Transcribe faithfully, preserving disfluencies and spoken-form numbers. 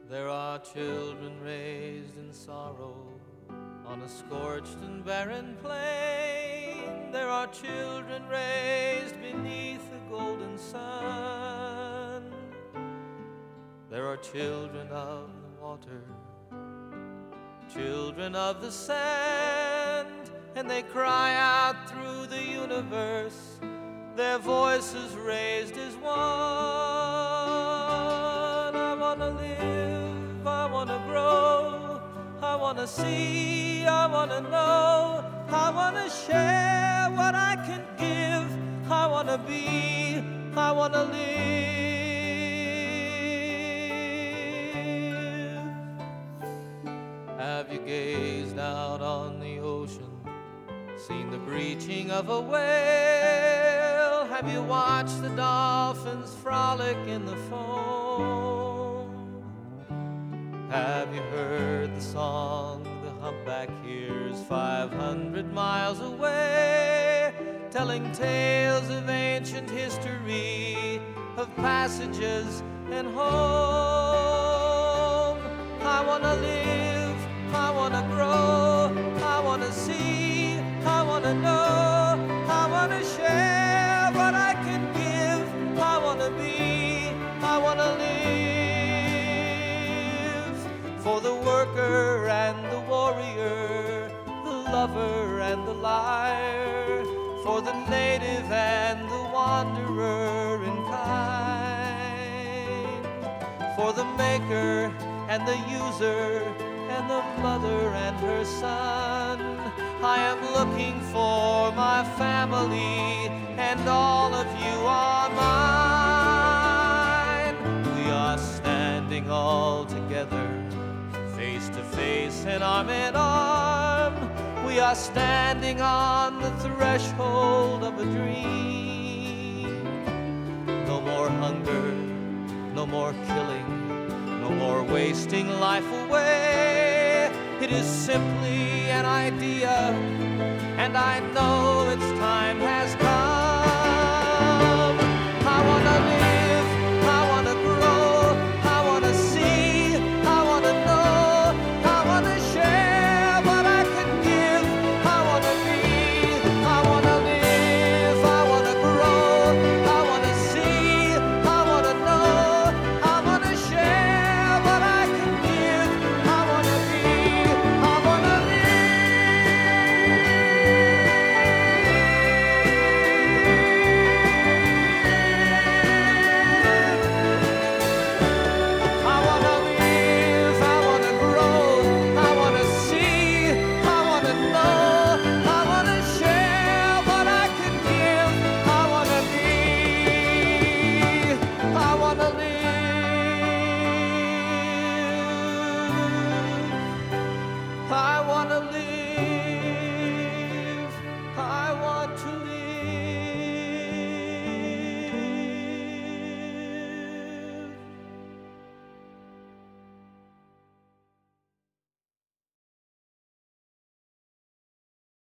There are children raised in sorrow on a scorched and barren plain. There are children raised beneath the golden sun. There are children of the water, children of the sand, and they cry out through the universe, their voices raised as one. I want to live, I want to grow, I want to see, I want to know, I want to share what I can give, I want to be, I want to live. Have you gazed out on the ocean, seen the breaching of a whale? Have you watched the dolphins frolic in the foam? Have you heard the song the humpback hears five hundred miles away, telling tales of ancient history, of passages and home? I want to live, I want to grow, I want to see, I want to know, I want to share what I can give, I want to be, I want to live. For the worker and the warrior, the lover and the liar, for the native and the wanderer in kind, for the maker and the user, and the mother and her son. I am looking for my family, and all of you are mine. We are standing all together, face to face and arm in arm. We are standing on the threshold of a dream. No more hunger, no more killing, no more wasting life away. It is simply an idea, and I know its time has